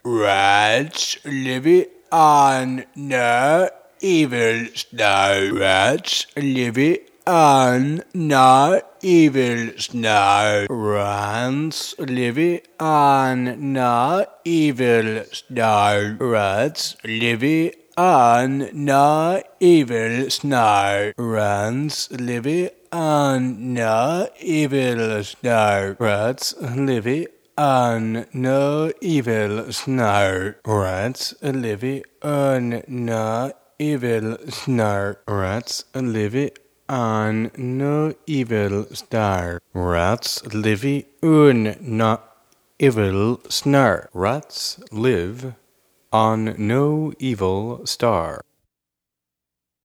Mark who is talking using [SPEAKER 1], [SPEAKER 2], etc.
[SPEAKER 1] Rats live on no evil snow. Rats live on no evil snow. Rats live on no evil snow. Rats live on no evil snow. Rats live on no evil snow. Rats live on no evil snow. Rats live on no evil snow. Rats live on no evil snow. Rats live on no evil snow. Rats live on no evil star.